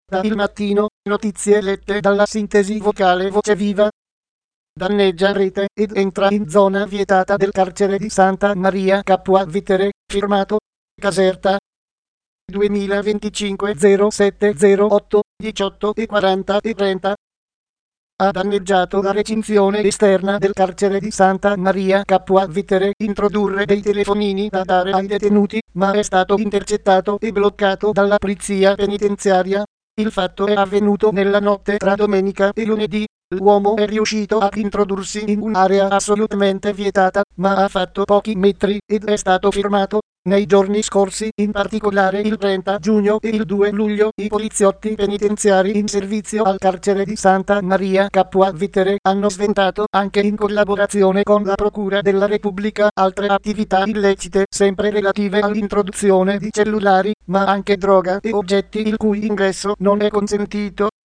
Da Il Mattino, notizie lette dalla sintesi vocale Voce Viva. Danneggia rete ed entra in zona vietata del carcere di Santa Maria Capua Vetere, firmato Caserta. 2025 07 08 18 e 40 e 30. Ha danneggiato la recinzione esterna del carcere di Santa Maria Capua Vetere introdurre dei telefonini da dare ai detenuti, ma è stato intercettato e bloccato dalla polizia penitenziaria. Il fatto è avvenuto nella notte tra domenica e lunedì. L'uomo è riuscito ad introdursi in un'area assolutamente vietata, ma ha fatto pochi metri ed è stato fermato. Nei giorni scorsi, in particolare il 30 giugno e il 2 luglio, i poliziotti penitenziari in servizio al carcere di Santa Maria Capua Vetere hanno sventato, anche in collaborazione con la Procura della Repubblica, altre attività illecite sempre relative all'introduzione di cellulari, ma anche droga e oggetti il cui ingresso non è consentito.